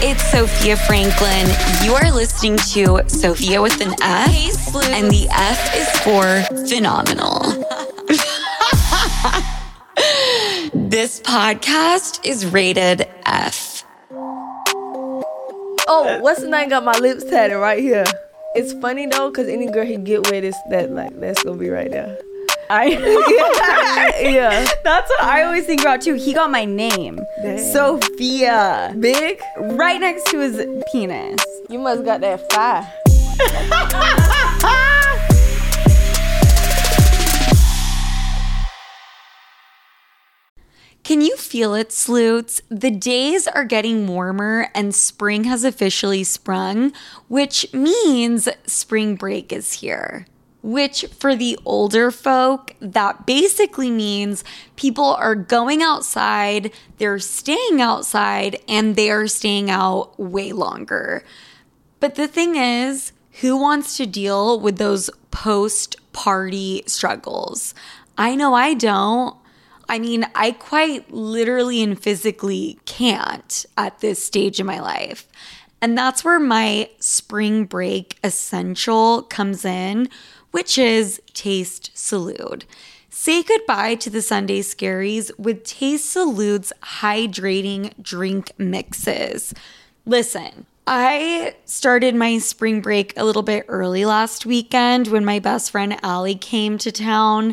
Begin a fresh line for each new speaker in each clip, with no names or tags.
it's Sophia Franklin. You are listening to Sophia with an F, and the F is for phenomenal. This podcast is rated F.
Oh, what's the name got my lips tatted right here? It's funny though, because any girl he get with that's gonna be right there.
Yeah. That's what I always think about too. He got my name. Dang. Sophia.
Big?
Right next to his penis.
You must got that fire.
Can you feel it, Sloots? The days are getting warmer and spring has officially sprung, which means spring break is here. Which for the older folk, that basically means people are going outside, they're staying outside, and they're staying out way longer. But the thing is, who wants to deal with those post-party struggles? I know I don't. I mean, I quite literally and physically can't at this stage in my life. And that's where my spring break essential comes in, which is Taste Salud. Say goodbye to the Sunday scaries with Taste Salud's hydrating drink mixes. Listen, I started my spring break a little bit early last weekend when my best friend Allie came to town.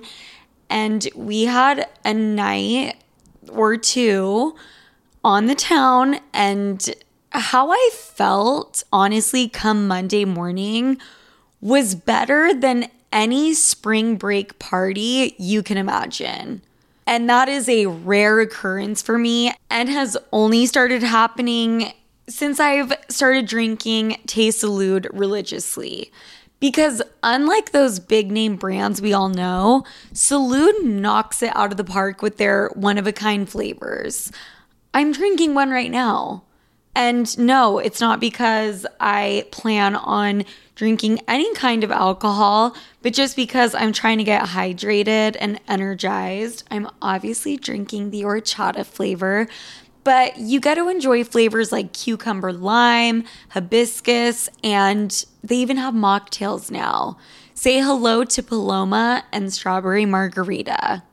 And we had a night or two on the town, and how I felt, honestly, come Monday morning was better than any spring break party you can imagine. And that is a rare occurrence for me and has only started happening since I've started drinking Taste Salud religiously. Because unlike those big name brands we all know, Salud knocks it out of the park with their one-of-a-kind flavors. I'm drinking one right now. And no, it's not because I plan on drinking any kind of alcohol, but just because I'm trying to get hydrated and energized. I'm obviously drinking the horchata flavor, but you get to enjoy flavors like cucumber lime, hibiscus, and they even have mocktails now. Say hello to Paloma and strawberry margarita.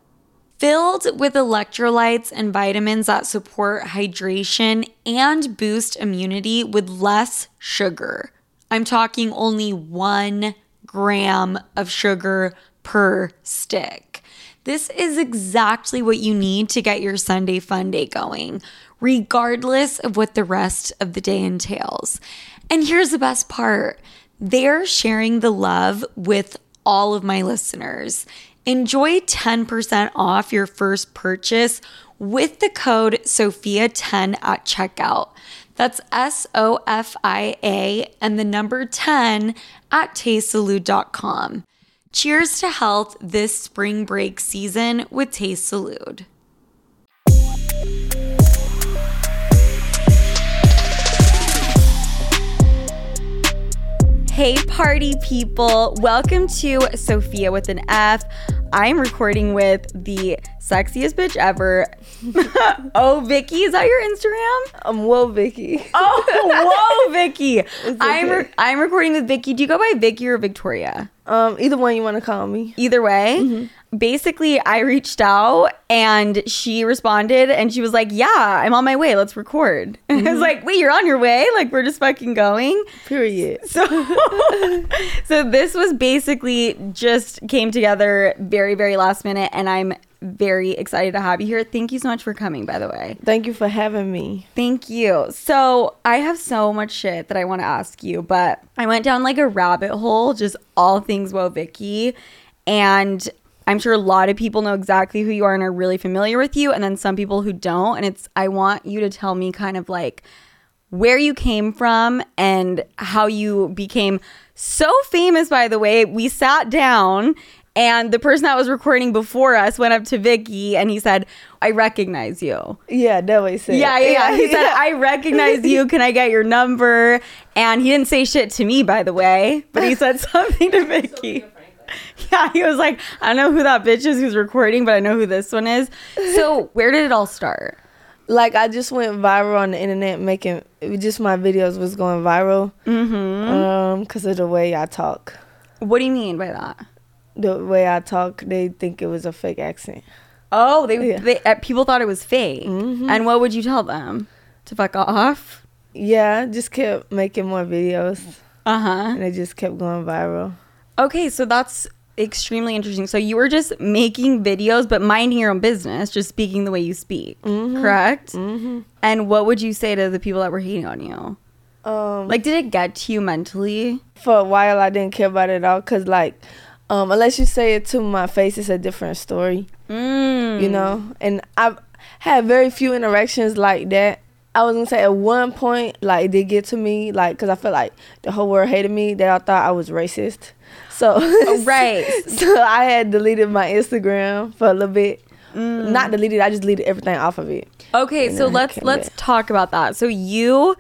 Filled with electrolytes and vitamins that support hydration and boost immunity with less sugar. I'm talking only 1 gram of sugar per stick. This is exactly what you need to get your Sunday fun day going, regardless of what the rest of the day entails. And here's the best part. They're sharing the love with all of my listeners. Enjoy 10% off your first purchase with the code SOFIA10 at checkout. That's SOFIA and the number 10 at tastesalud.com. Cheers to health this spring break season with Taste Salud.
Hey party people, welcome to Sophia with an F. I'm recording with the sexiest bitch ever. Oh, Vicky, is that your Instagram?
Whoa, Vicky.
Oh, whoa, Vicky. Okay. I'm recording with Vicky. Do you go by Vicky or Victoria?
Either one you want to call me.
Either way.
Mm-hmm.
Basically, I reached out and she responded and she was like, yeah, I'm on my way. Let's record. Mm-hmm. I was like, wait, you're on your way? Like, we're just fucking going?
Period.
So this was basically just came together very, very last minute, and I'm very excited to have you here. Thank you so much for coming, by the way.
Thank you for having me.
Thank you. So I have so much shit that I want to ask you, but I went down like a rabbit hole, just all things Whoa Vicky, and I'm sure a lot of people know exactly who you are and are really familiar with you, and then some people who don't. And I want you to tell me kind of like where you came from and how you became so famous. By the way, we sat down and the person that was recording before us went up to Vicky and he said, I recognize you.
Yeah, that way said.
Yeah. He said, I recognize you. Can I get your number? And he didn't say shit to me, by the way, but he said something to Vicky. Yeah, he was like, I don't know who that bitch is who's recording, but I know who this one is. So where did it all start?
Like, I just went viral on the internet making, just my videos was going viral. Because of the way I talk.
What do you mean by that?
The way I talk, they think it was a fake accent.
Oh,
Yeah.
people thought it was fake. And what would you tell them? To fuck off?
Yeah, just kept making more videos.
Uh-huh.
And they just kept going viral.
Okay, so that's extremely interesting. So you were just making videos, but minding your own business, just speaking the way you speak, correct? And what would you say to the people that were hating on you? Like, did it get to you mentally?
For a while, I didn't care about it at all. Because, like, unless you say it to my face, it's a different story. You know? And I've had very few interactions like that. I was going to say at one point, like, it did get to me, like, because I felt like the whole world hated me. They all thought I was racist. So,
Right.
So I had deleted my Instagram for a little bit. Not deleted, I just deleted everything off of it.
Okay,
And
so
then I
let's
came back.
talk about that. So you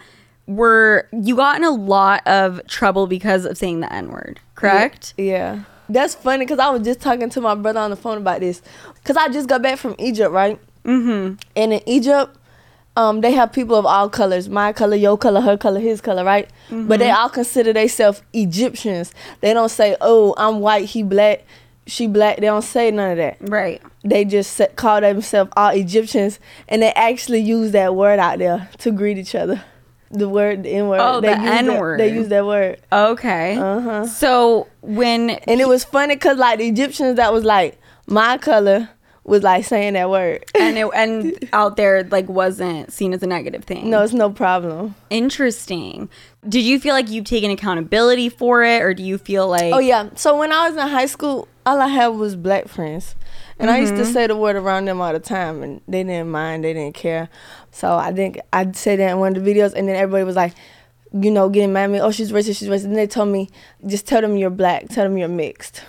got in a lot of trouble because of saying the N-word, correct?
Yeah. That's funny because I was just talking to my brother on the phone about this. Because I just got back from Egypt, right? And in Egypt, they have people of all colors. My color, your color, her color, his color, right? But they all consider themselves Egyptians. They don't say, oh, I'm white, he black, she black. They don't say none of that.
Right.
They just call themselves all Egyptians. And they actually use that word out there to greet each other. The word, the N-word.
Oh, the N-word.
They use that word.
Okay. So when...
And it was funny because, like, the Egyptians that was, like, my color was, like, saying that word.
and out there, like, wasn't seen as a negative thing.
No, it's no problem.
Interesting. Did you feel like you've taken accountability for it, or do you feel like...
Oh, yeah. So when I was in high school, all I had was black friends. And I used to say the word around them all the time, and they didn't mind, they didn't care. So I think I'd say that in one of the videos, and then everybody was like, you know, getting mad at me, oh, she's racist, she's racist. And they told me, just tell them you're black, tell them you're mixed.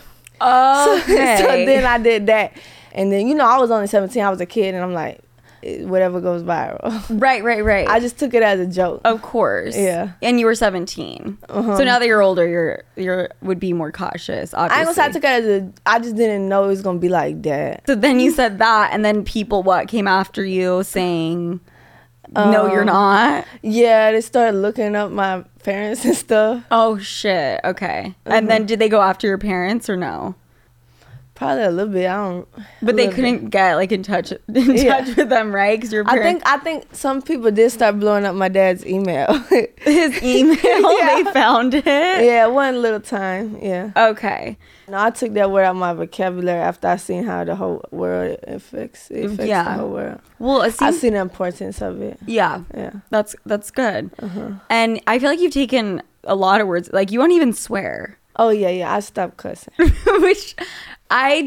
Okay.
So then I did that. And then, you know, I was only 17, I was a kid, and I'm like, whatever goes viral.
Right.
I just took it as a joke.
Of course.
Yeah.
And you were 17. So now that you're older, you're would be more cautious, obviously.
I ain't gonna say I took it as I just didn't know it was gonna be like that.
So then you said that, and then people, came after you saying, no, you're not?
Yeah, they started looking up my parents and stuff.
Oh, shit. Okay. And then did they go after your parents or no?
Probably a little bit. I don't.
But they couldn't get like in touch with them, right? Because your parents,
I think some people did start blowing up my dad's email.
his email,
Yeah.
they found it.
Yeah, one little time. Yeah.
Okay.
No, I took that word out of my vocabulary after I seen how the whole world affects
Yeah.
the whole world.
Well, it
I
seems,
seen the importance of it.
yeah,
Yeah.
that's good. And I feel like you've taken a lot of words. Like you won't even swear.
Oh yeah. I stopped cussing.
Which I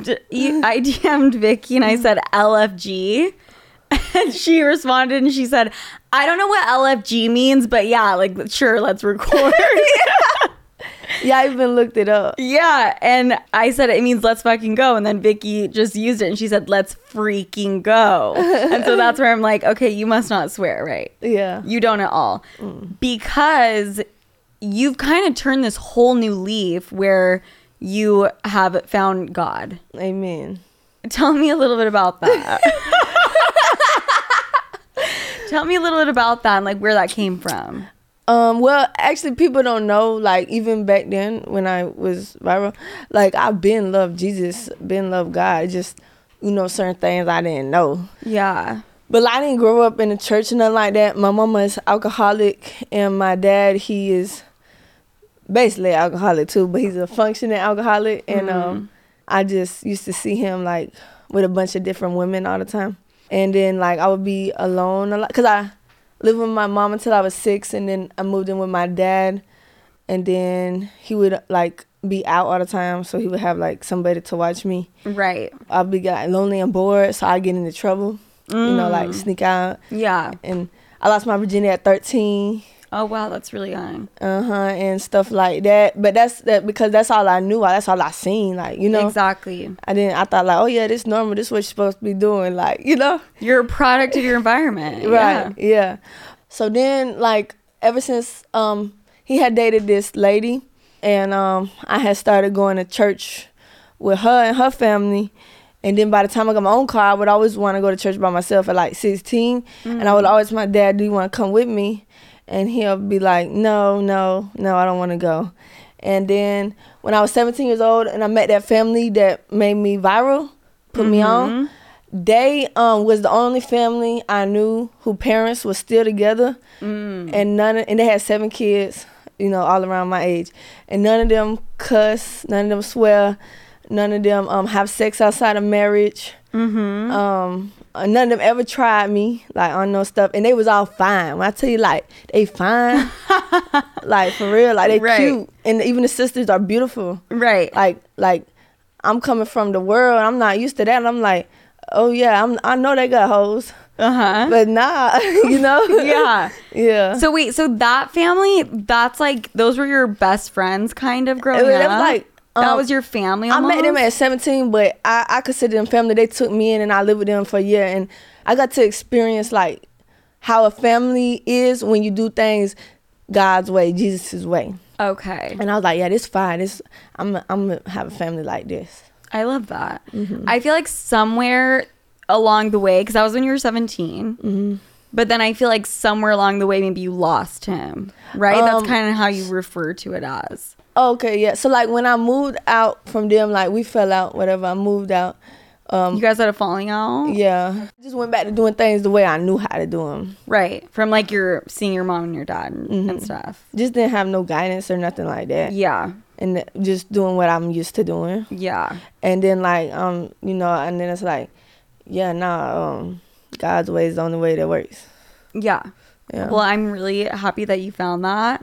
DM'd Vicky and I said LFG, and she responded and she said, I don't know what LFG means, but yeah, like sure, let's record.
Yeah, I even looked it up.
Yeah, and I said it means let's fucking go, and then Vicky just used it and she said let's freaking go. And so that's where I'm like, okay, you must not swear, right?
Yeah.
You don't at all. Because you've kind of turned this whole new leaf where you have found God.
Amen.
Tell me a little bit about that. Tell me a little bit about that and like where that came from.
Well, actually, people don't know, like, even back then when I was viral, like, I've been loved Jesus, been loved God. It's just, you know, certain things I didn't know.
Yeah.
But like, I didn't grow up in a church or nothing like that. My mama is alcoholic, and my dad, he is basically alcoholic too, but he's a functioning alcoholic. And I just used to see him, like, with a bunch of different women all the time. And then, like, I would be alone a lot, because I lived with my mom until I was 6, and then I moved in with my dad, and then he would like be out all the time, so he would have like somebody to watch me.
Right.
I'd be like lonely and bored, so I get into trouble, you know, like sneak out.
Yeah.
And I lost my virginity at 13.
Oh wow, that's really young.
And stuff like that. But that's because that's all I knew. That's all I seen. Like, you know.
Exactly.
I thought like, oh yeah, this normal. This is what you're supposed to be doing. Like, you know.
You're a product of your environment.
Right. Yeah. So then, like, ever since he had dated this lady, and I had started going to church with her and her family, And then by the time I got my own car, I would always want to go to church by myself at like 16. And I would always, my dad, do you want to come with me? And he'll be like, no, I don't want to go. And then when I was 17 years old and I met that family that made me viral, put me on, they was the only family I knew who parents were still together. And they had 7 kids, you know, all around my age. And none of them cuss, none of them swear, none of them have sex outside of marriage. None of them ever tried me, like, on no stuff. And they was all fine. When I tell you, like, they fine. Like, for real. Like, they cute. And even the sisters are beautiful.
Right.
Like, I'm coming from the world. I'm not used to that. And I'm like, oh, yeah, I know they got hoes. But nah, you know?
Yeah.
Yeah.
So wait, so that family, that's like, those were your best friends kind of growing up?
That was like,
that was your family almost?
I met them at 17, but I consider them family. They took me in and I lived with them for a year. And I got to experience like how a family is when you do things God's way, Jesus' way.
Okay.
And I was like, yeah, this fine. I'm going to have a family like this.
I love that. I feel like somewhere along the way, because that was when you were 17, but then I feel like somewhere along the way, maybe you lost him, right? That's kind of how you refer to it as.
Okay, yeah. So, like, when I moved out from them, like, we fell out, whatever. I moved out.
You guys had a falling out?
Yeah. Just went back to doing things the way I knew how to do them.
Right. From, like, seeing your mom and your dad and stuff.
Just didn't have no guidance or nothing like that.
Yeah.
And just doing what I'm used to doing.
Yeah.
And then, like, you know, and then it's like, yeah, nah, God's way is the only way that works.
Yeah. Well, I'm really happy that you found that.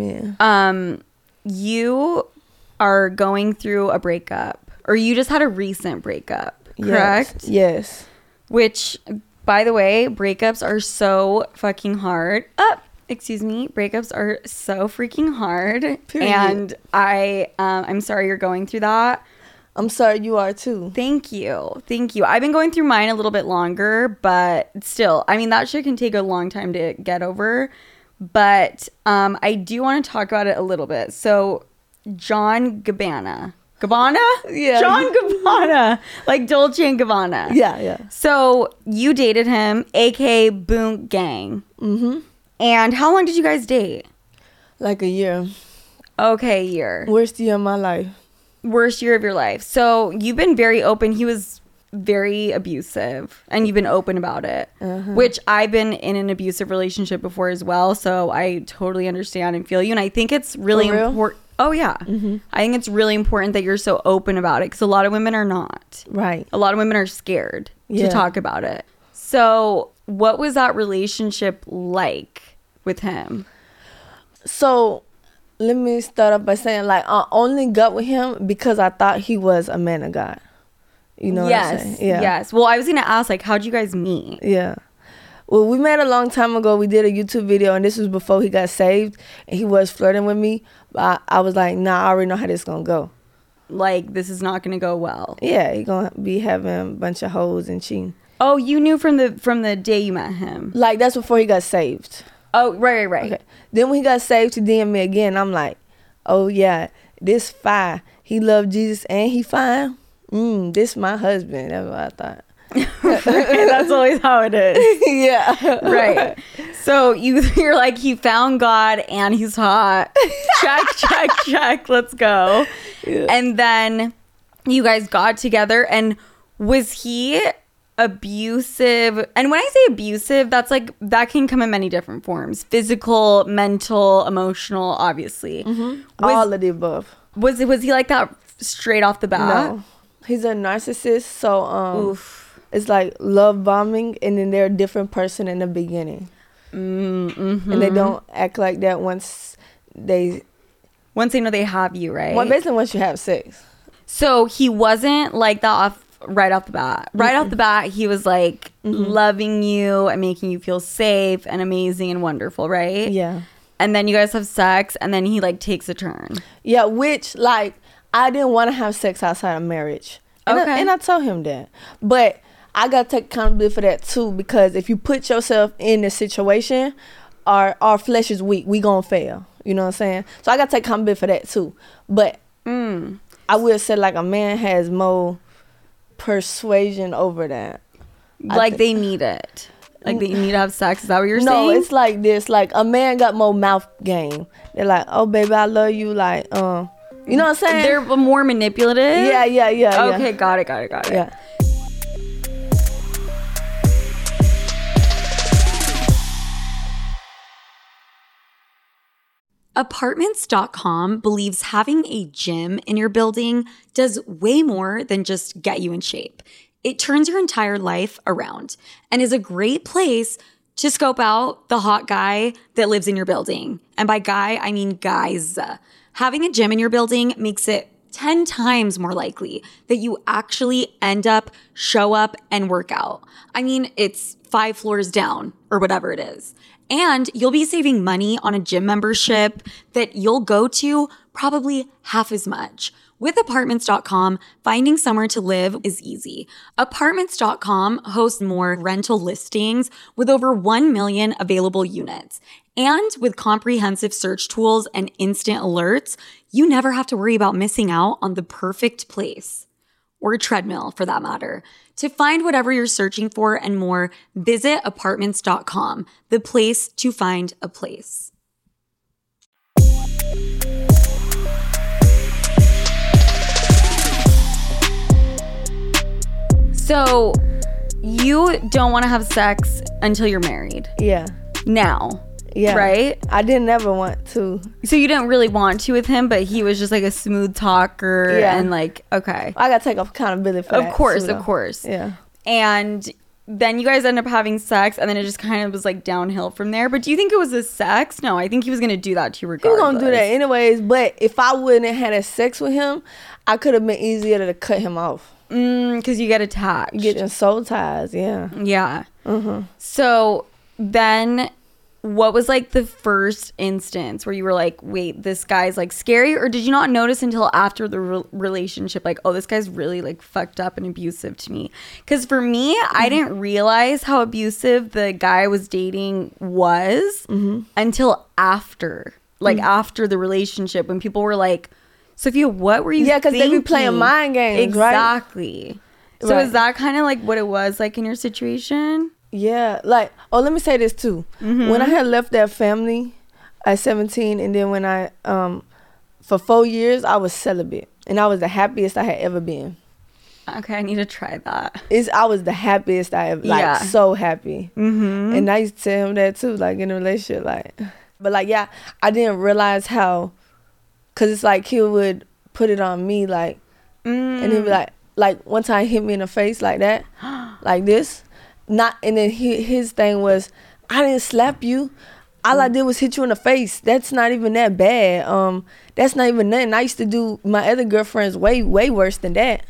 Amen.
You are going through a breakup, or you just had a recent breakup, correct?
Yes.
Which, by the way, breakups are so fucking hard. Excuse me. Breakups are so freaking hard.
Period.
And I'm sorry you're going through that.
I'm sorry you are too.
Thank you. I've been going through mine a little bit longer, but still, I mean, that shit can take a long time to get over. But I do want to talk about it a little bit. So, John Gabbana?
Yeah.
John Gabbana. Like Dolce & Gabbana.
Yeah.
So, you dated him, aka Boom Gang. And how long did you guys date?
Like a year.
Okay, a year.
Worst year of my life.
Worst year of your life. So, you've been very open. He was very abusive, and you've been open about it, which I've been in an abusive relationship before as well, so I totally understand and feel you. And I think it's really important. Oh yeah. I think it's really important that you're so open about it, because a lot of women are not.
Right.
A lot of women are scared to talk about it. So what was that relationship like with him?
So let me start off by saying, like, I only got with him because I thought he was a man of God. You know what I'm saying? Yeah.
Yes. Well, I was going to ask, like, how'd you guys meet?
Yeah. Well, we met a long time ago. We did a YouTube video, and this was before he got saved, and he was flirting with me. But I was like, nah, I already know how this is going to go.
Like, this is not going to go well.
Yeah, he going to be having a bunch of hoes and cheating.
Oh, you knew from the day you met him?
Like, that's before he got saved.
Oh, right.
Okay. Then when he got saved to DM me again, I'm like, oh, yeah, this fine. He loved Jesus and he fine. This my husband. That's what I thought.
That's always how it is.
Yeah.
Right. So you're like, he found God and he's hot. Check. Let's go. Yeah. And then you guys got together, and was he abusive? And when I say abusive, that's like, that can come in many different forms: physical, mental, emotional, obviously.
All of the above.
Was he like that straight off the bat?
No. He's a narcissist, so it's like love bombing, and then they're a different person in the beginning. And they don't act like that once they
know they have you, right?
Well, basically once you have sex.
So he wasn't like that right off the bat. Right off the bat, he was like loving you and making you feel safe and amazing and wonderful, right?
Yeah.
And then you guys have sex, and then he like takes a turn.
Yeah, which, like, I didn't want to have sex outside of marriage. And I told him that. But I got to take accountability for that too, because if you put yourself in a situation, our flesh is weak. We gonna fail. You know what I'm saying? So I got to take accountability for that too. But I will say, like, a man has more persuasion over that.
Like they need it. Like they need to have sex. Is that what you're saying?
No, it's like this. Like a man got more mouth game. They're like, oh baby, I love you. Like, you know what I'm saying?
They're more manipulative.
Yeah.
Okay, got it.
Yeah.
Apartments.com believes having a gym in your building does way more than just get you in shape. It turns your entire life around and is a great place to scope out the hot guy that lives in your building. And by guy, I mean guys. Having a gym in your building makes it 10 times more likely that you actually show up and work out. I mean, it's 5 floors down or whatever it is. And you'll be saving money on a gym membership that you'll go to probably half as much. With Apartments.com, finding somewhere to live is easy. Apartments.com hosts more rental listings with over 1 million available units. And with comprehensive search tools and instant alerts, you never have to worry about missing out on the perfect place. Or a treadmill, for that matter. To find whatever you're searching for and more, visit Apartments.com, the place to find a place.
So, you don't want to have sex until you're married.
Yeah.
Now.
Yeah.
Right?
I didn't ever want to.
So you didn't really want to with him, but he was just like a smooth talker and like, okay.
I got to take accountability for that.
Of course.
Yeah.
And then you guys end up having sex, and then it just kind of was like downhill from there. But do you think it was the sex? No, I think he was going to do that to you regardless.
He was going to do that anyways, but if I wouldn't have had sex with him, I could have been easier to cut him off.
Because you get attached.
You get in soul ties, yeah.
Yeah. So then what was like the first instance where you were like, wait, this guy's like scary? Or did you not notice until after the relationship, like, oh, this guy's really like fucked up and abusive to me? Because for me, I didn't realize how abusive the guy I was dating was until after, like after the relationship, when people were like, Sophia, what were you thinking?
Yeah, because they be playing mind games,
exactly.
Right?
So is that kind of like what it was like in your situation?
Yeah, like, oh, let me say this too. When I had left that family at 17, and then when I, for 4 years, I was celibate, and I was the happiest I had ever been.
Okay, I need to try that.
I was the happiest I ever, like, so happy. And I used to tell him that too, like, in a relationship, like, but like, yeah, I didn't realize how, because it's like he would put it on me, like, and he'd be like one time he hit me in the face like that, like this. And then his thing was, I didn't slap you. All I did was hit you in the face. That's not even that bad. That's not even nothing. I used to do my other girlfriends way worse than that.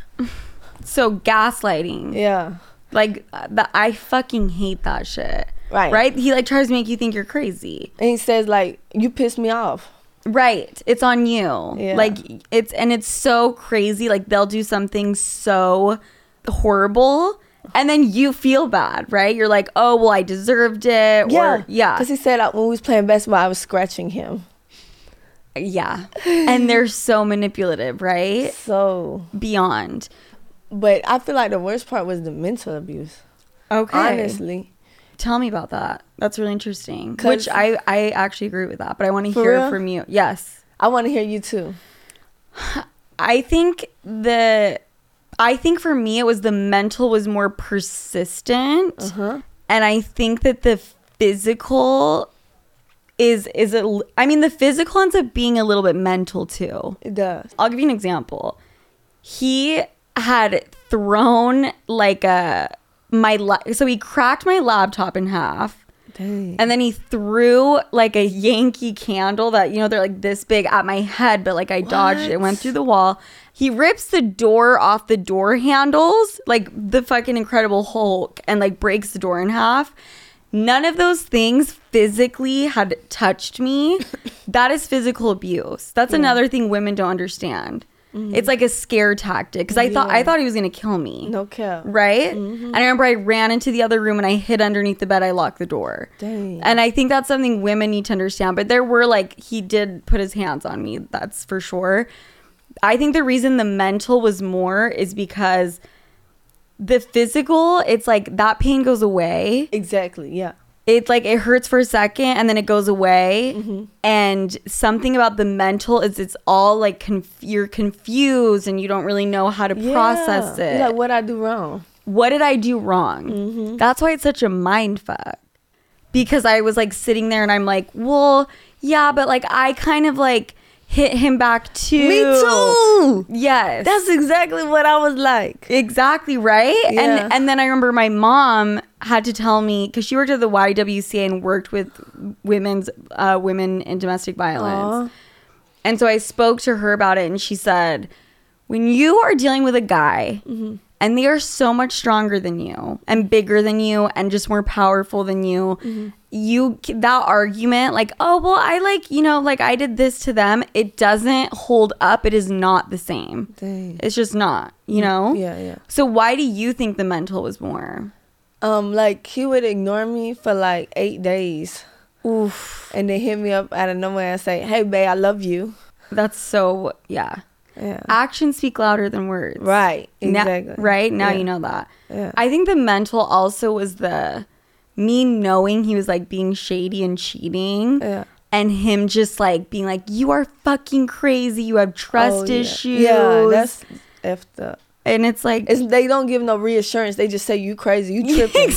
So gaslighting.
Yeah.
Like, I fucking hate that shit.
Right.
He like tries to make you think you're crazy.
And he says like, you pissed me off.
Right. It's on you.
Yeah.
Like, it's so crazy. Like, they'll do something so horrible, and then you feel bad, right? You're like, oh, well, I deserved it.
Yeah.
Yeah.
Because he said when we was playing basketball, I was scratching him.
Yeah. And they're so manipulative, right?
So.
Beyond.
But I feel like the worst part was the mental abuse.
Okay.
Honestly.
Tell me about that. That's really interesting. Which I actually agree with that, but I want to hear
real?
from you. Yes.
I want to hear you too.
I think for me, it was the mental was more persistent. And I think that the physical the physical ends up being a little bit mental too.
It does.
I'll give you an example. He had thrown like so he cracked my laptop in half.
Dang.
And then he threw like a Yankee candle that, they're like this big at my head, but like I dodged it. It went through the wall. He rips the door off the door handles, like the fucking Incredible Hulk, and like breaks the door in half. None of those things physically had touched me. That is physical abuse. That's another thing women don't understand. It's like a scare tactic, because I thought he was gonna kill me.
No cap.
Right? And I remember I ran into the other room and I hid underneath the bed. I locked the door.
Dang.
And I think that's something women need to understand. But there were like, he did put his hands on me. That's for sure. I think the reason the mental was more is because the physical, it's like that pain goes away.
Exactly. Yeah.
It's like it hurts for a second and then it goes away. And something about the mental is it's all like you're confused and you don't really know how to process it.
Like, what I do wrong?
What did I do wrong? That's why it's such a mind fuck. Because I was like sitting there and I'm like, well, yeah, but like I kind of like hit him back too.
Me too.
Yes.
That's exactly what I was like.
Exactly, right?
Yeah.
And then I remember my mom had to tell me, because she worked at the YWCA and worked with women in domestic violence.
Aww.
And so I spoke to her about it and she said, when you are dealing with a guy and they are so much stronger than you and bigger than you and just more powerful than you, that argument like, oh, well, I like, you know, like I did this to them, it doesn't hold up. It is not the same.
Dang.
It's just not, you know?
Yeah.
So why do you think the mental was more?
Like he would ignore me for like 8 days.
Oof.
And then hit me up out of nowhere and say, hey, babe, I love you.
That's so, yeah. Actions speak louder than words.
Right. Exactly.
Now you know that.
Yeah.
I think the mental also was me knowing he was like being shady and cheating.
Yeah.
And him just like being like, you are fucking crazy. You have trust issues.
Yeah, that's effed up.
And it's like,
they don't give no reassurance. They just say you crazy, you tripping.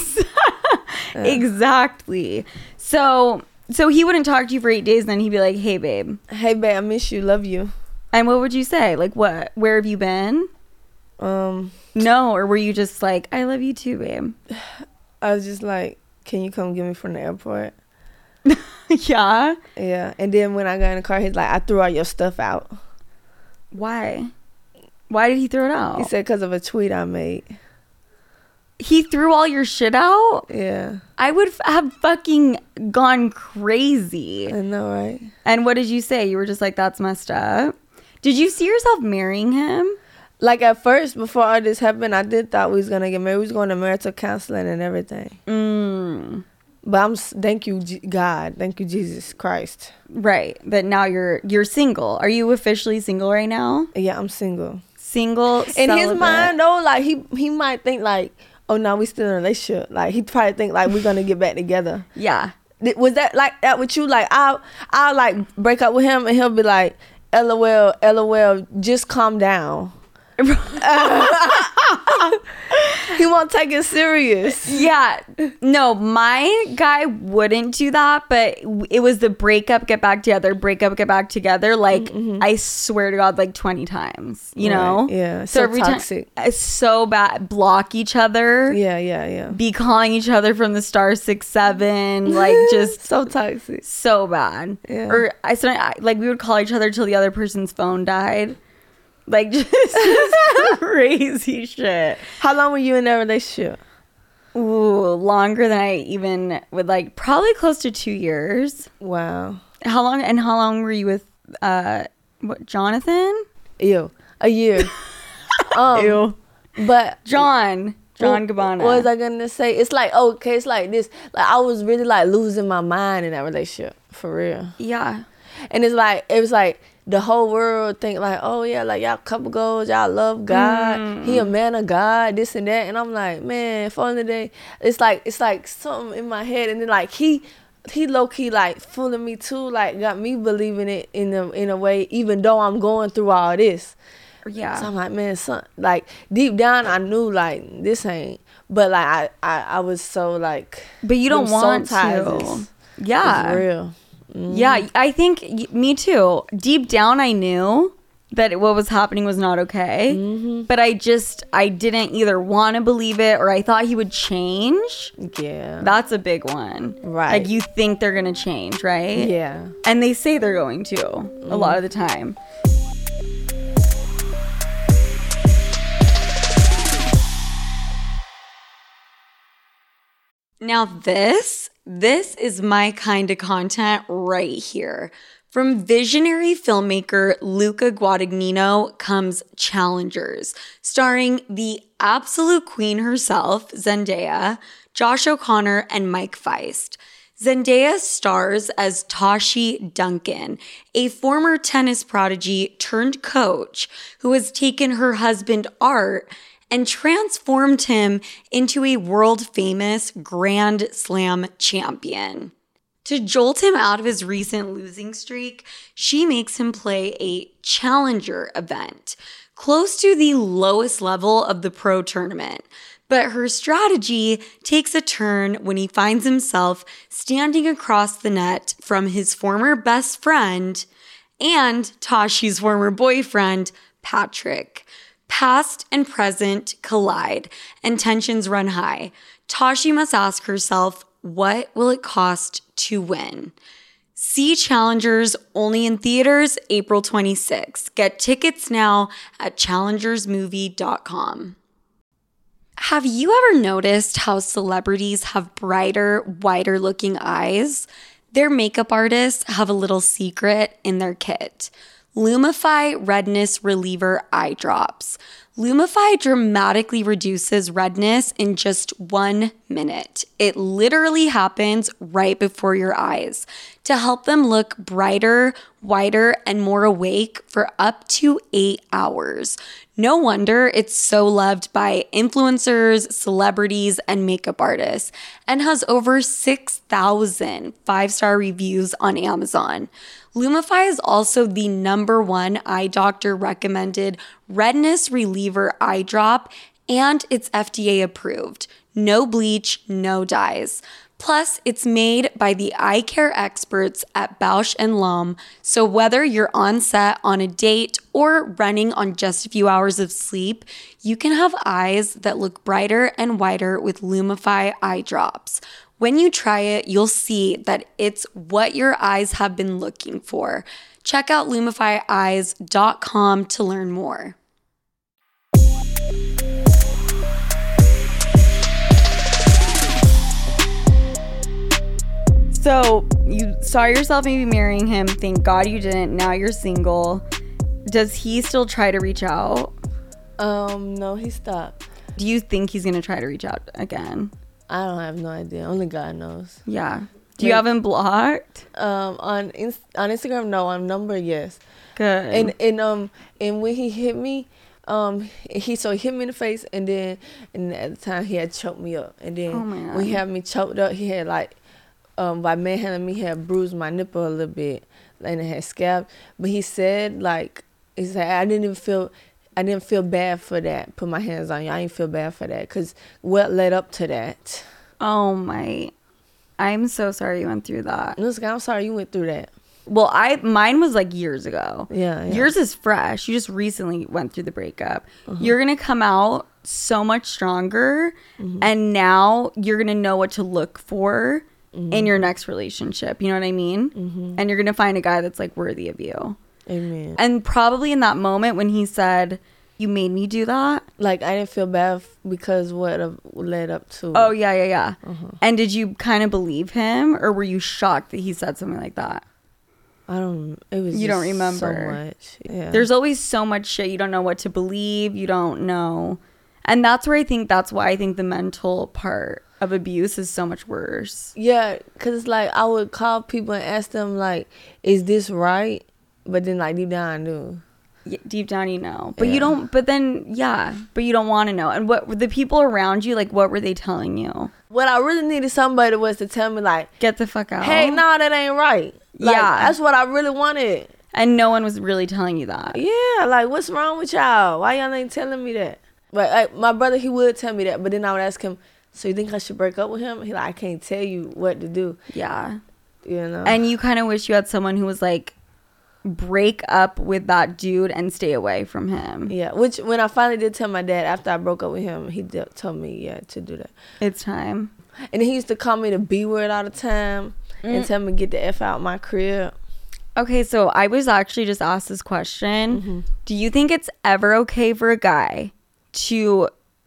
Exactly. So he wouldn't talk to you for 8 days. Then he'd be like, hey, babe.
Hey, babe, I miss you, love you.
And what would you say? Like, what? Where have you been? No, or were you just like, I love you too, babe?
I was just like, can you come get me from the airport?
Yeah.
Yeah. And then when I got in the car, he's like, I threw all your stuff out.
Why? Why did he throw it out?
He said because of a tweet I made.
He threw all your shit out?
Yeah.
I would have fucking gone crazy.
I know, right?
And what did you say? You were just like, that's messed up. Did you see yourself marrying him?
Like at first, before all this happened, I did thought we was gonna get married. We was going to marital counseling and everything. But thank you, God. Thank you, Jesus Christ.
Right. That now you're single. Are you officially single right now?
Yeah, I'm single.
Single.
In his
celibate?
mind, though, like he might think like, oh no, we still in a relationship. Like he probably think like we're gonna get back together.
Yeah.
Was that like that with you? Like I'll like break up with him and he'll be like, LOL, just calm down. He won't take it serious.
Yeah. No, my guy wouldn't do that, but it was the breakup, get back together, breakup, get back together. Like, I swear to God, like 20 times, you know?
Yeah. So
every
toxic.
time, it's so bad. Block each other.
Yeah.
Be calling each other from the star 6-7. Like, just
so toxic.
so bad.
Yeah.
Or like we would call each other till the other person's phone died. Like, just crazy shit.
How long were you in that relationship?
Ooh, longer than I even would like. Probably close to 2 years.
Wow.
How long were you with Jonathan?
Ew. A year.
Ew.
But
John Gabbana.
What was I gonna say? It's like, okay, it's like this. Like I was really like losing my mind in that relationship. For real.
Yeah.
And it was like the whole world think like, oh yeah, like y'all couple goals, y'all love God, he a man of God, this and that, and I'm like, man, for the day, it's like something in my head, and then like he low key like fooling me too, like got me believing it in a way, even though I'm going through all this.
Yeah.
So I'm like, man, like deep down I knew like this ain't, but like I was so like,
but you don't want
soul ties
to. Yeah.
It's real.
Yeah, I think me too. Deep down, I knew that what was happening was not okay. But I didn't either want to believe it or I thought he would change.
Yeah.
That's a big one.
Right.
Like you think they're going to change, right?
Yeah.
And they say they're going to a lot of the time.
Now this is my kind of content right here. From visionary filmmaker Luca Guadagnino comes Challengers, starring the absolute queen herself, Zendaya, Josh O'Connor, and Mike Feist. Zendaya stars as Tashi Duncan, a former tennis prodigy turned coach who has taken her husband Art and transformed him into a world-famous Grand Slam champion. To jolt him out of his recent losing streak, she makes him play a challenger event, close to the lowest level of the pro tournament. But her strategy takes a turn when he finds himself standing across the net from his former best friend and Tashi's former boyfriend, Patrick. Past and present collide, and tensions run high. Tashi must ask herself, what will it cost to win? See Challengers only in theaters April 26th. Get tickets now at challengersmovie.com. Have you ever noticed how celebrities have brighter, whiter looking eyes? Their makeup artists have a little secret in their kit. Lumify Redness Reliever Eye Drops. Lumify dramatically reduces redness in just 1 minute. It literally happens right before your eyes to help them look brighter, whiter, and more awake for up to 8 hours. No wonder it's so loved by influencers, celebrities, and makeup artists, and has over 6,000 5-star reviews on Amazon. Lumify is also the #1 eye doctor recommended redness reliever eye drop, and it's FDA approved. No bleach, no dyes. Plus, it's made by the eye care experts at Bausch & Lomb, so whether you're on set on a date or running on just a few hours of sleep, you can have eyes that look brighter and whiter with Lumify eye drops. When you try it, you'll see that it's what your eyes have been looking for. Check out LumifyEyes.com to learn more.
So you saw yourself maybe marrying him. Thank God you didn't. Now you're single. Does he still try to reach out?
No, he stopped.
Do you think he's going to try to reach out again?
I don't have no idea. Only God knows.
Yeah. Do you have him blocked?
On Instagram, no. On number, yes.
Good.
And when he hit me, he hit me in the face, and then at the time he had choked me up, and then when he had me choked up, he had by manhandling me, he had bruised my nipple a little bit, and it had scab. But he said I didn't feel bad for that. Put my hands on you. I didn't feel bad for that because what led up to that.
Oh my! I'm so sorry you went through that.
Listen, I'm sorry you went through that.
Well, mine was like years ago.
Yeah.
Yours is fresh. You just recently went through the breakup. You're gonna come out so much stronger, and now you're gonna know what to look for in your next relationship. You know what I mean? And you're gonna find a guy that's like worthy of you.
Amen.
And probably in that moment when he said, "You made me do that,"
I didn't feel bad because what led up to.
Oh yeah. And did you kind of believe him, or were you shocked that he said something like that?
I don't. It was.
You don't remember
so much. Yeah.
There's always so much shit you don't know what to believe. You don't know, and that's why I think the mental part of abuse is so much worse.
Yeah, cause I would call people and ask them "Is this right?" But then deep down I knew.
Yeah, deep down you know, but you don't. But then but you don't want to know. And what the people around you what were they telling you?
What I really needed somebody was to tell me
get the fuck out.
Hey, no, that ain't right. That's what I really wanted.
And no one was really telling you that.
Yeah, what's wrong with y'all? Why y'all ain't telling me that? But my brother, he would tell me that, but then I would ask him, so you think I should break up with him? He I can't tell you what to do.
Yeah.
You know.
And you kind of wish you had someone who was break up with that dude and stay away from him.
Yeah, which when I finally did tell my dad after I broke up with him, he told me to do that.
It's time.
And he used to call me the B word all the time and tell me to get the F out my crib.
Okay, so I was actually just asked this question. Do you think it's ever okay for a guy to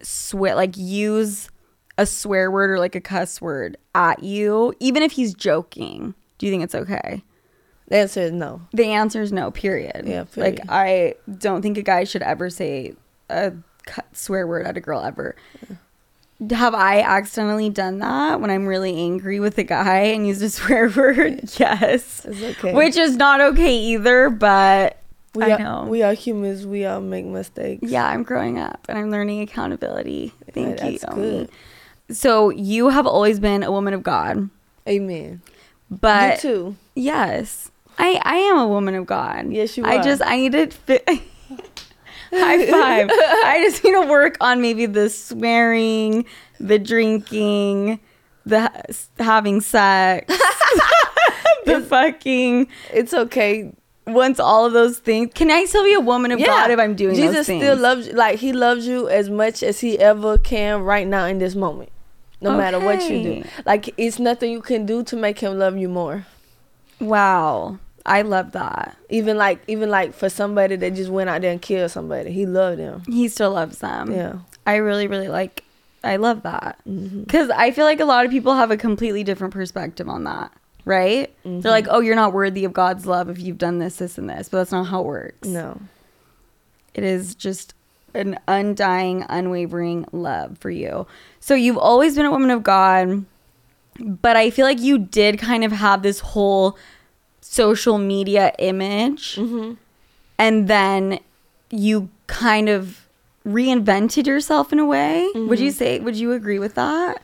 use a swear word or a cuss word at you, even if he's joking? Do you think it's okay?
The answer is no.
The answer is no, period.
Yeah, period.
I don't think a guy should ever say a swear word at a girl ever. Yeah. Have I accidentally done that when I'm really angry with a guy and used a swear word? Yes.
It's okay.
Which is not okay either, but I know.
We are humans. We all make mistakes.
Yeah, I'm growing up and I'm learning accountability. Thank you.
That's good.
So you have always been a woman of God.
Amen.
But
you too.
yes, I am a woman of God.
Yes, you are.
I need to fit. High five. I just need to work on maybe the swearing, the drinking, the having sex, the fucking.
It's okay.
Once all of those things, can I still be a woman of God if I'm doing
Jesus
those things?
still loves you. Like, he loves you as much as he ever can right now in this moment. No matter what you do. Like, it's nothing you can do to make him love you more.
Wow. I love that.
Even like for somebody that just went out there and killed somebody, he loved them.
He still loves them.
Yeah.
I really, really I love that. Because I feel like a lot of people have a completely different perspective on that. Right? They're like, oh, you're not worthy of God's love if you've done this, this, and this. But that's not how it works.
No.
It is just an undying, unwavering love for you. So you've always been a woman of God. But I feel like you did kind of have this whole social media image. And then you kind of reinvented yourself in a way. Would you agree with that?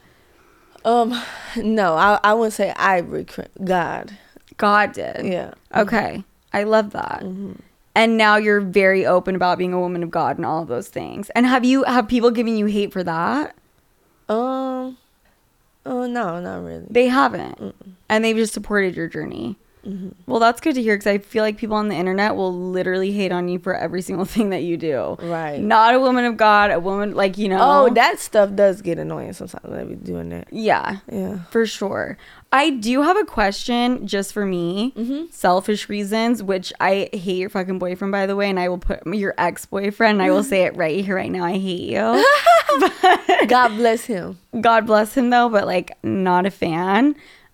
No, I wouldn't say God.
God did.
Yeah.
Okay. I love that. And now you're very open about being a woman of God and all of those things. And have people giving you hate for that?
No, not really.
They haven't. And they've just supported your journey. Well, that's good to hear, because I feel like people on the internet will literally hate on you for every single thing that you do.
Right.
Not a woman of God, a woman, like, you know.
Oh, that stuff does get annoying sometimes. Let me doing that.
Yeah.
Yeah.
For sure. I do have a question just for me. Selfish reasons, which I hate your fucking boyfriend, by the way. And I will put your ex-boyfriend, and I will say it right here, right now. I hate you. But
God bless him.
God bless him, though, but like, not a fan.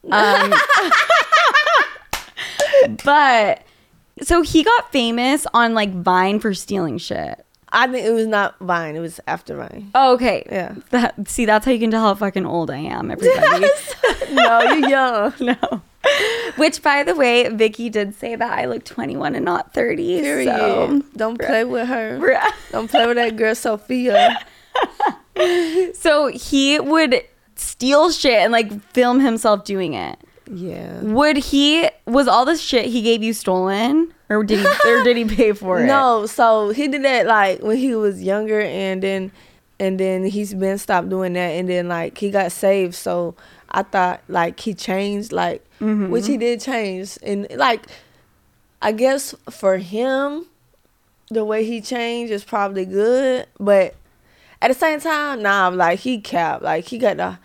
But so he got famous on like Vine for stealing shit.
I think it was not Vine. It was after Vine.
Oh, okay.
Yeah.
That's how you can tell how fucking old I am, everybody.
No, you're young.
No. Which, by the way, Vicky did say that I look 21 and not 30.
Period.
So
Don't play with her. Don't play with that girl, Sophia.
So he would steal shit and like film himself doing it.
Yeah.
Was all this shit he gave you stolen? Or did he pay for it?
No, so he did that like when he was younger, and then he's been stopped doing that, and then like he got saved. So I thought like he changed, like which he did change, and like I guess for him the way he changed is probably good, but at the same time, nah, like he capped, like he got the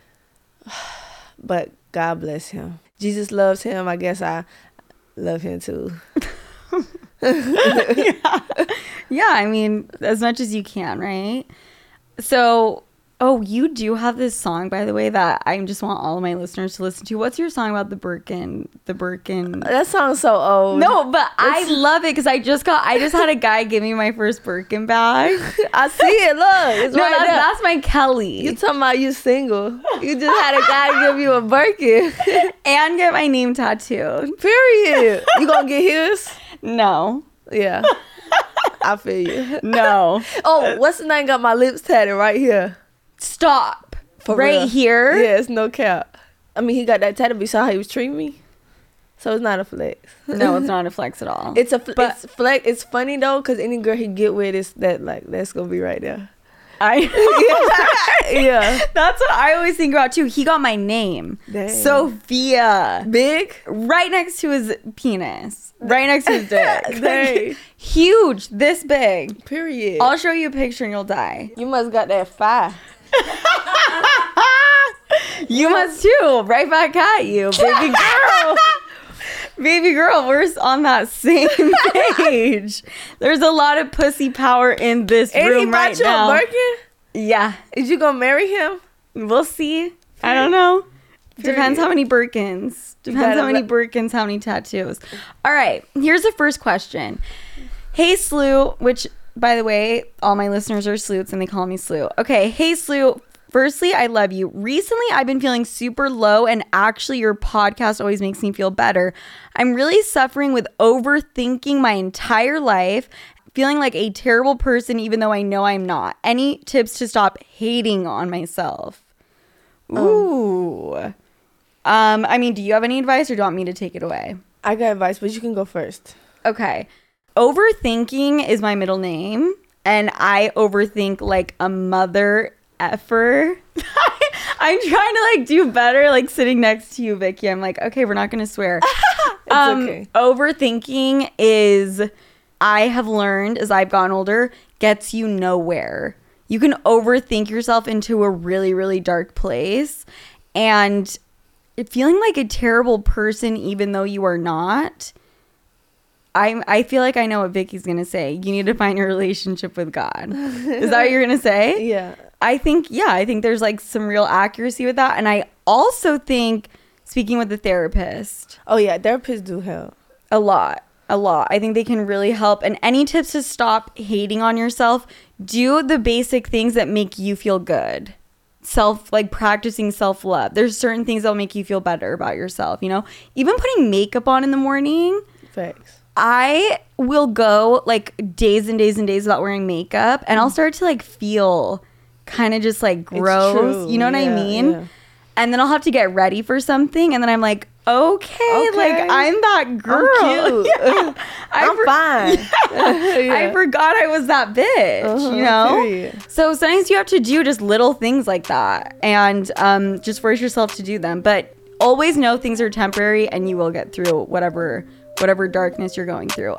but God bless him. Jesus loves him. I guess I love him too.
Yeah, I mean, as much as you can, right? So, you do have this song, by the way, that I just want all of my listeners to listen to. What's your song about the Birkin?
That sounds so old.
No, but I love it because I just had a guy give me my first Birkin bag.
I see it. Look, it's right there.
That's my Kelly.
You talking about you single? You just had a guy give you a Birkin
and get my name tattooed.
Period. You gonna get his?
No.
Yeah. I feel you.
No.
Oh, what's the name? Got my lips tatted right here.
Stop.
For
right
real.
here?
Yeah, it's no cap. I mean, he got that tattoo. You saw how he was treating me? So it's not a flex.
No, it's not a flex at all.
It's flex. It's funny though, because any girl he get with is that, like, that's gonna be right there.
Yeah. That's what I always think about too. He got my name.
Dang.
Sophia.
Big?
Right next to his penis. Right next to his dick.
Dang.
Huge. This big.
Period.
I'll show you a picture and you'll die.
You must got that fire.
You must too. Right back at you, baby girl. Baby girl, we're on that same page. There's a lot of pussy power in this room right now.
And he bought you a Birkin?
Yeah.
Is you gonna marry him?
We'll see. I don't know. Depends how many Birkins. Depends how many Birkins, how many tattoos. All right. Here's the first question. Hey, Slew, which, by the way, all my listeners are Sleuts and they call me Slew. Okay. Hey, Slew, Firstly, I love you. Recently, I've been feeling super low, and actually, your podcast always makes me feel better. I'm really suffering with overthinking my entire life, feeling like a terrible person, even though I know I'm not. Any tips to stop hating on myself? Ooh. I mean, do you have any advice, or do you want me to take it away?
I got advice, but you can go first.
Okay. Overthinking is my middle name, and I overthink like a mother effer. I'm trying to like do better, like sitting next to you, Vicky. I'm like, okay, we're not gonna swear.
Okay.
Overthinking is, I have learned as I've gotten older, gets you nowhere. You can overthink yourself into a really, really dark place, and feeling like a terrible person even though you are not. I feel like I know what Vicky's gonna say. You need to find your relationship with God. Is that what you're gonna say?
Yeah.
I think there's like some real accuracy with that. And I also think speaking with a therapist.
Oh yeah, therapists do help.
A lot. I think they can really help. And any tips to stop hating on yourself? Do the basic things that make you feel good. Practicing self-love. There's certain things that'll make you feel better about yourself, you know? Even putting makeup on in the morning.
Facts.
I will go like days and days and days without wearing makeup, and I'll start to like feel kind of just like gross. You know what I mean? Yeah. And then I'll have to get ready for something, and then I'm like, okay. Like I'm that girl.
I'm cute.
Yeah.
I'm fine.
Yeah. I forgot I was that bitch, you know? Period. So sometimes you have to do just little things like that, and just force yourself to do them. But always know things are temporary, and you will get through whatever darkness you're going through.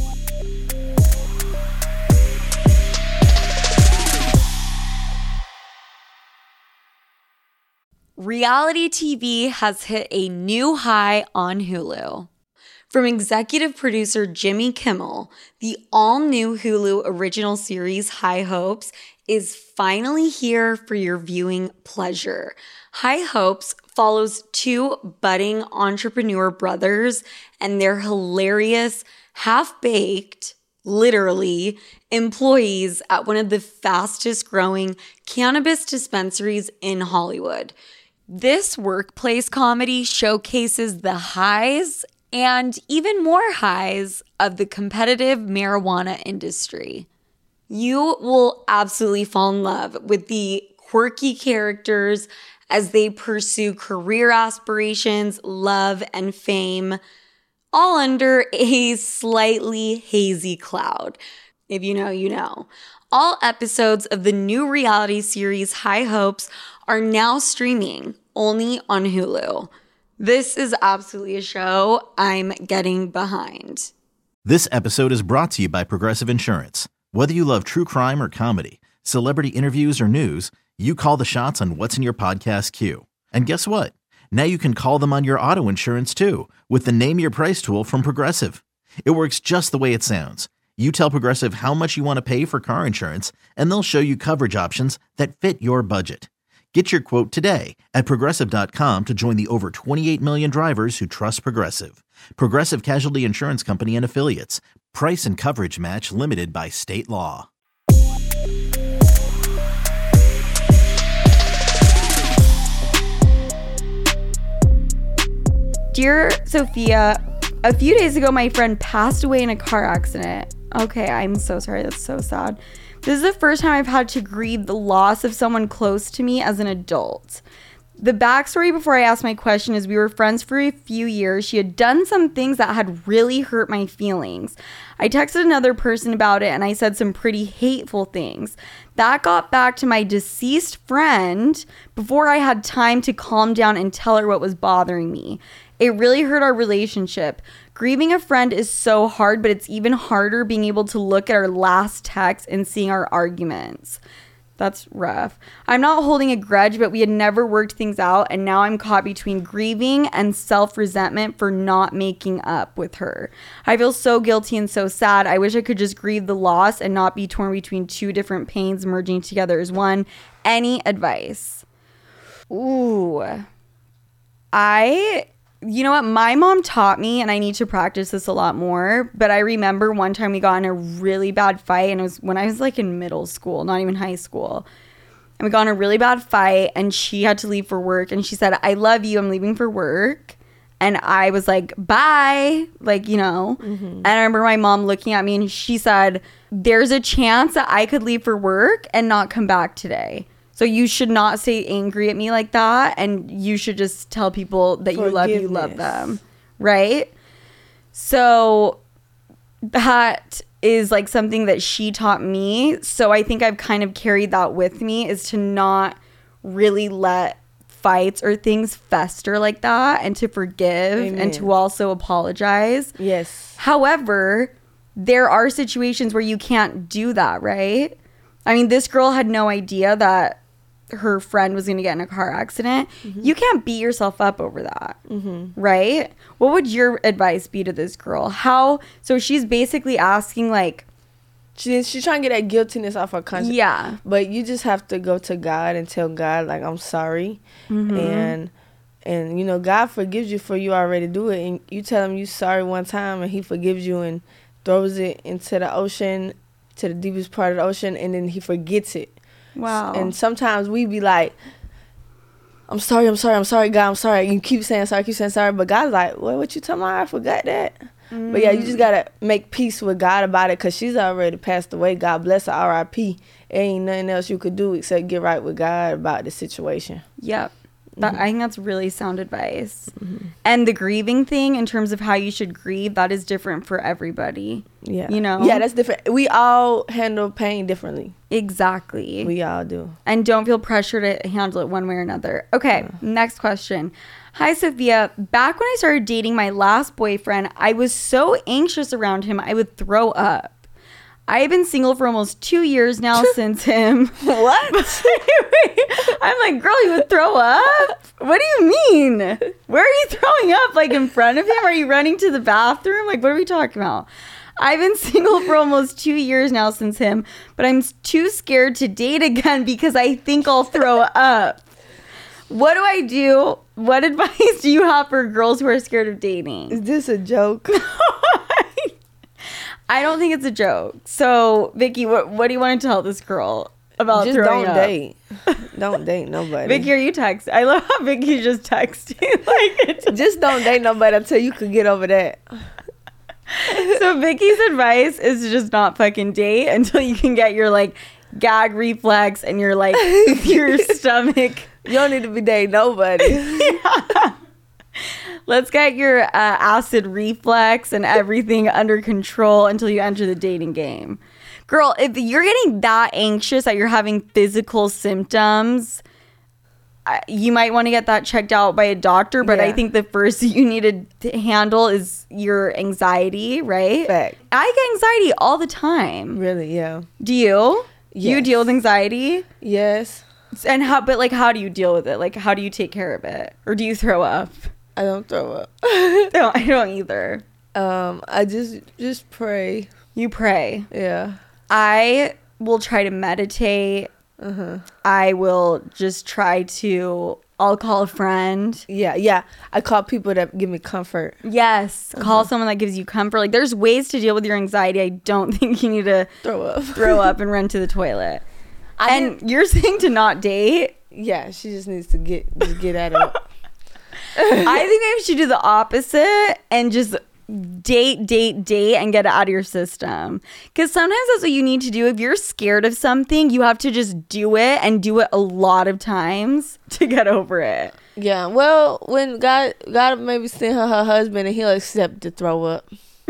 Reality TV has hit a new high on Hulu. From executive producer Jimmy Kimmel, the all-new Hulu original series High Hopes is finally here for your viewing pleasure. High Hopes follows two budding entrepreneur brothers and their hilarious, half-baked, literally, employees at one of the fastest growing cannabis dispensaries in Hollywood. This workplace comedy showcases the highs and even more highs of the competitive marijuana industry. You will absolutely fall in love with the quirky characters as they pursue career aspirations, love, and fame, all under a slightly hazy cloud. If you know, you know. All episodes of the new reality series High Hopes are now streaming only on Hulu. This is absolutely a show I'm getting behind.
This episode is brought to you by Progressive Insurance. Whether you love true crime or comedy, celebrity interviews or news, you call the shots on what's in your podcast queue. And guess what? Now you can call them on your auto insurance too with the Name Your Price tool from Progressive. It works just the way it sounds. You tell Progressive how much you want to pay for car insurance, and they'll show you coverage options that fit your budget. Get your quote today at Progressive.com to join the over 28 million drivers who trust Progressive. Progressive Casualty Insurance Company and Affiliates. Price and coverage match limited by state law.
Dear Sophia, a few days ago, my friend passed away in a car accident. Okay, I'm so sorry. That's so sad. This is the first time I've had to grieve the loss of someone close to me as an adult. The backstory before I asked my question is we were friends for a few years. She had done some things that had really hurt my feelings. I texted another person about it and I said some pretty hateful things. That got back to my deceased friend before I had time to calm down and tell her what was bothering me. It really hurt our relationship. Grieving a friend is so hard, but it's even harder being able to look at our last text and seeing our arguments. That's rough. I'm not holding a grudge, but we had never worked things out, and now I'm caught between grieving and self-resentment for not making up with her. I feel so guilty and so sad. I wish I could just grieve the loss and not be torn between two different pains merging together as one. Any advice? Ooh. You know what? My mom taught me, and I need to practice this a lot more, but I remember one time we got in a really bad fight, and it was when I was like in middle school, not even high school. and we got in a really bad fight, and she had to leave for work, and she said, I love you, I'm leaving for work. And I was like, bye, like, you know. And I remember my mom looking at me, and she said, there's a chance that I could leave for work and not come back today. So you should not stay angry at me like that, and you should just tell people that you love them, right? So that is like something that she taught me. So I think I've kind of carried that with me, is to not really let fights or things fester like that, and to forgive. Amen. And to also apologize.
Yes.
However, there are situations where you can't do that, right? I mean, this girl had no idea that her friend was going to get in a car accident. You can't beat yourself up over that, right? What would your advice be to this girl? So she's basically asking, like,
she's trying to get that guiltiness off her conscience.
Yeah.
But you just have to go to God and tell God, like, I'm sorry. And you know, God forgives you for you already do it. And you tell him you sorry one time, and he forgives you and throws it into the ocean, to the deepest part of the ocean, and then he forgets it.
Wow.
And sometimes we be like, I'm sorry, God, I'm sorry. You keep saying sorry, but God's like, what you talking about? I forgot that. But yeah, you just gotta make peace with God about it, because she's already passed away. God bless her, R.I.P. Ain't nothing else you could do except get right with God about the situation.
Yep. I think that's really sound advice. And the grieving thing, in terms of how you should grieve, that is different for everybody.
Yeah.
You know?
Yeah, that's different. We all handle pain differently.
Exactly.
We all do.
And don't feel pressure to handle it one way or another. Okay, next question. Hi, Sophia. Back when I started dating my last boyfriend, I was so anxious around him, I would throw up. I have been single for almost 2 years now since him.
What?
I'm like, girl, you would throw up? What do you mean? Where are you throwing up? Like, in front of him? Are you running to the bathroom? Like, what are we talking about? I've been single for almost 2 years now since him, but I'm too scared to date again because I think I'll throw up. What do I do? What advice do you have for girls who are scared of dating?
Is this a joke?
I don't think it's a joke. So, Vicky, what do you want to tell this girl about
just
throwing
don't
up?
Date. Don't date nobody.
Vicky, are you texting? I love how Vicky just texting. Like,
just don't date nobody until you can get over that.
So Vicky's advice is to just not fucking date until you can get your like gag reflex and your like your stomach.
You don't need to be dating nobody.
Yeah. Let's get your acid reflex and everything under control until you enter the dating game. Girl, if you're getting that anxious that you're having physical symptoms, you might want to get that checked out by a doctor. But I think the first thing you need to handle is your anxiety, right?
Fact.
I get anxiety all the time.
Really, yeah.
Do you?
Yes.
You deal with anxiety?
Yes.
And how do you deal with it? Like, how do you take care of it? Or do you throw up?
I don't throw up.
No, I don't either.
I just pray.
You pray.
Yeah.
I will try to meditate. I will just try to, I'll call a friend.
Yeah. I call people that give me comfort.
Yes. Call someone that gives you comfort. Like, there's ways to deal with your anxiety. I don't think you need to throw up and run to the toilet. You're saying to not date?
Yeah, she just needs to get at it.
I think maybe you should do the opposite and just date and get it out of your system. Because sometimes that's what you need to do. If you're scared of something, you have to just do it and do it a lot of times to get over it.
Yeah, well, when God maybe send her husband and he'll accept to throw up.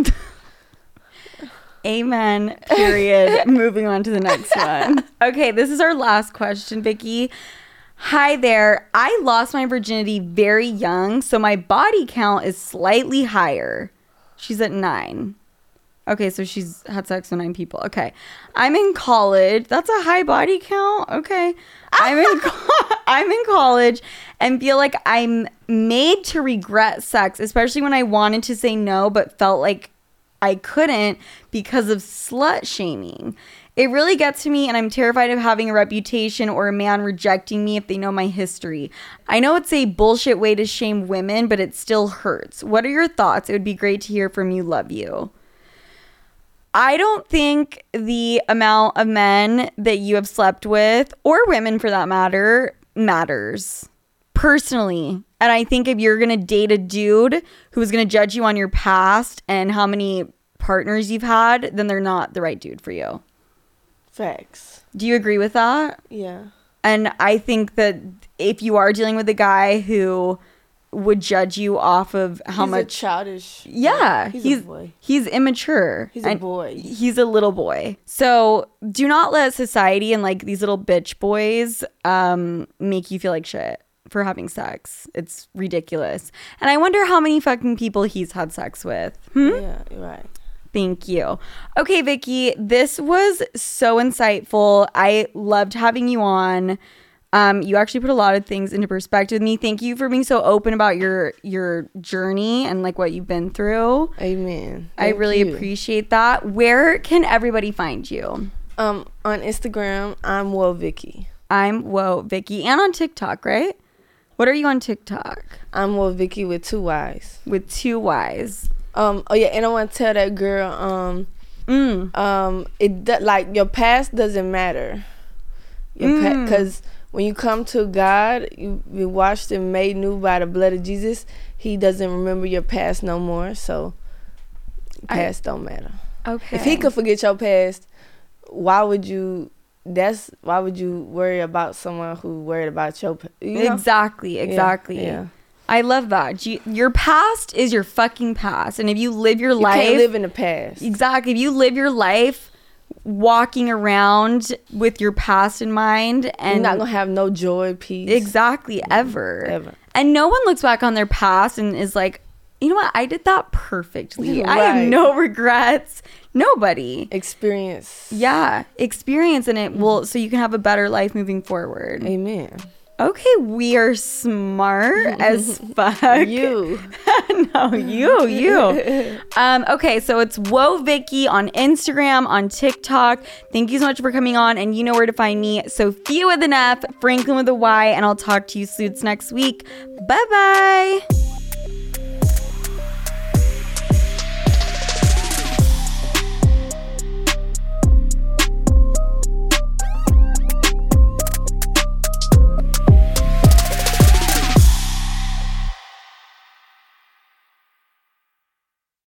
Amen. Period. Moving on to the next one. Okay, this is our last question, Vicky. Hi there. I lost my virginity very young, so my body count is slightly higher. She's at 9. Okay, so she's had sex with 9 people. Okay. I'm in college. That's a high body count. Okay. I'm in college and feel like I'm made to regret sex, especially when I wanted to say no but felt like I couldn't because of slut shaming. It really gets to me, and I'm terrified of having a reputation or a man rejecting me if they know my history. I know it's a bullshit way to shame women, but it still hurts. What are your thoughts? It would be great to hear from you. Love you. I don't think the amount of men that you have slept with, or women for that matter, matters personally. And I think if you're going to date a dude who's going to judge you on your past and how many partners you've had, then they're not the right dude for you.
Facts.
Do you agree with that?
Yeah.
And I think that if you are dealing with a guy who would judge you off of how
He's
much
a childish.
yeah,
He's a boy.
He's immature.
He's a
And
boy.
He's a little boy. So do not let society and like these little bitch boys make you feel like shit for having sex. It's ridiculous. And I wonder how many fucking people he's had sex with.
Yeah, you're right.
Thank you. Okay, Vicky, this was so insightful. I loved having you on. You actually put a lot of things into perspective with me. Thank you for being so open about your journey and like what you've been through.
Amen.
I really appreciate that. Where can everybody find you?
On Instagram, I'm Whoa Vicky.
I'm Whoa Vicky, and on TikTok, right? What are you on TikTok?
I'm Whoa Vicky with 2 Y's.
With 2 Y's.
Oh yeah, and I want to tell that girl, like your past doesn't matter. Because when you come to God, you be washed and made new by the blood of Jesus. He doesn't remember your past no more, so past don't matter.
Okay.
If he could forget your past, why would you worry about someone who worried about your past?
Exactly.
Yeah.
I love that. Your past is your fucking past. And if you live your life...
You can't live in the past.
Exactly. If you live your life walking around with your past in mind... and
you're not going to have no joy, peace.
Exactly. Ever. And no one looks back on their past and is like, you know what? I did that perfectly.
Right.
I have no regrets. Nobody.
Experience.
Yeah. Experience in it will... so you can have a better life moving forward.
Amen.
Okay, we are smart as fuck.
You.
No, you. Okay, so it's Whoa Vicky on Instagram, on TikTok. Thank you so much for coming on, and you know where to find me. Sophia with an F, Franklin with a Y, and I'll talk to you suits next week. Bye-bye.